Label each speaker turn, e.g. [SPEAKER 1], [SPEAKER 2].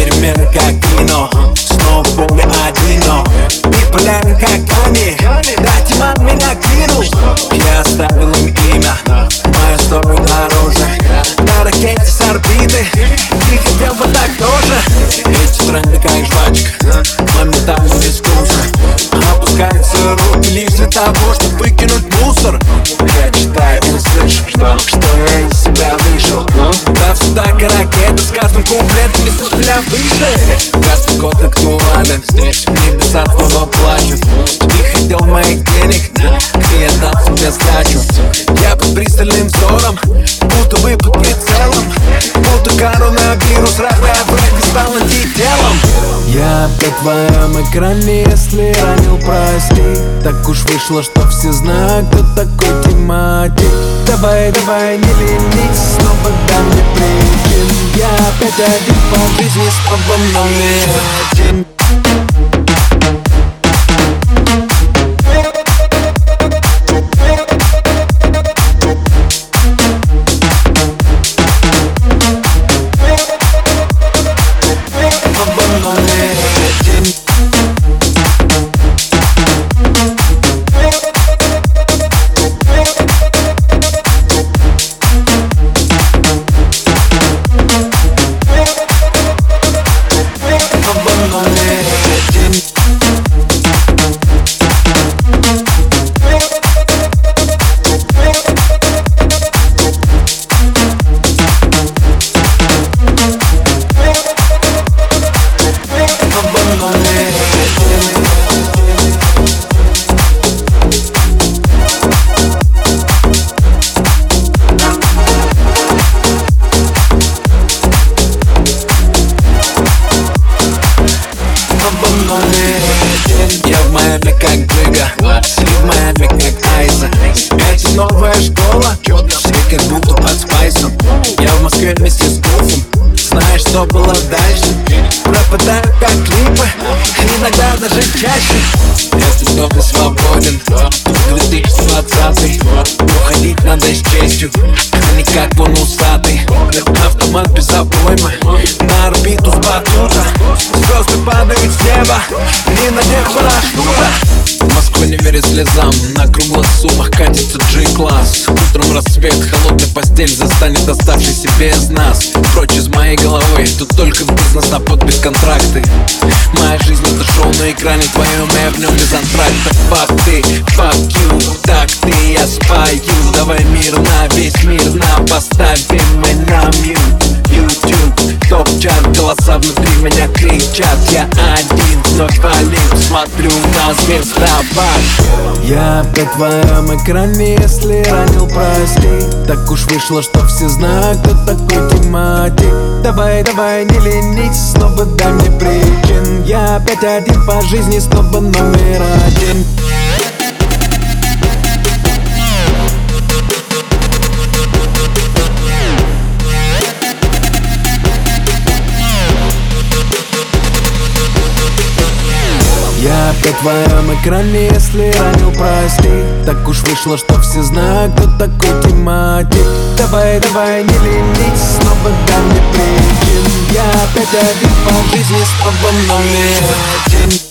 [SPEAKER 1] перемены как кино, снова в поле одино. Биполярен как камень, да, Тиман меня кинул. Я оставил им имя, моя сторона дороже. На ракете с орбиты, и хотел бы так тоже. Эти тренды как жвачка, моментально без вкуса. Опускаются руки лишь для того, чтобы выкинуть мусор. Я читаю и слышу, что я из себя вышел. Да всегда как ракета, с каждым куплетом несу меня выше. Каждый год актуален, здесь небеса снова плачут. Ты хотел моих денег, и я дал тебе сдачу. Я под пристальным взором, будто бы под прицелом. Будто коронавирус, равная вроде стал антителом.
[SPEAKER 2] Я опять в твоем экране, если ранил, прости. Так уж вышло, что все знают, кто такой тематик. Давай, давай, не ленись, снова дай мне причин. Я опять один по жизни, снова номер один.
[SPEAKER 1] Я в Майами как Джига, Слив в Майами как Айза. Это новая школа, все как будто под спайсом. Я в Москве вместе с Гуфом, знаешь, что было дальше? Пропадаю как клипы, иногда даже чаще. Я снова свободен, 2020. Уходить надо с честью, а не как вон усатый. Автомат без обоймы, на орбиту с батута. Звезды падают с неба, не надев парашюта. В Москву не верит слезам, на круглых суммах катится G-класс. Утром рассвет, холодная постель застанет оставшийся без нас. Прочь из моей головы, тут только бизнес на подпись контракты. Моя жизнь это шоу на экране твоем, я в нем без антракта. Fuck ты, fuck you, так ты, я спою. Давай мирно, весь мир нам поставим мы на мьют. YouTube, топ-чарт, голоса внутри меня кричат. Я один, вновь валим, смотрю на звездопад.
[SPEAKER 2] Я опять в твоем экране, если ранил, прости. Так уж вышло, что все знают, кто такой тематик. Давай, давай, не ленись, снова дай мне причин. Я опять один по жизни, снова номер один. Я опять в твоем экране, если ранил, прости. Так уж вышло, что все знают, кто такой тематик. Давай, давай, не ленись, снова дай мне причин. Я опять один по жизни, снова номер один.